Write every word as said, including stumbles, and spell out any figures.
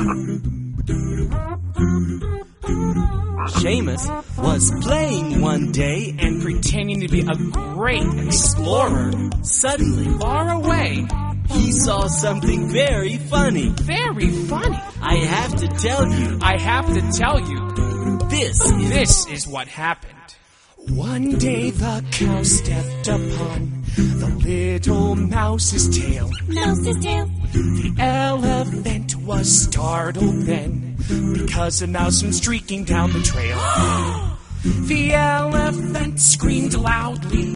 Seamus was playing one day and pretending to be a great explorer. Suddenly, Far away. he saw something very funny. Very funny. I have to tell you, I have to tell you, this is... this is what happened. One day the cow stepped upon the little mouse's tail. Mouse's tail. The elephant was startled then, because a mouse went streaking down the trail. The elephant screamed loudly.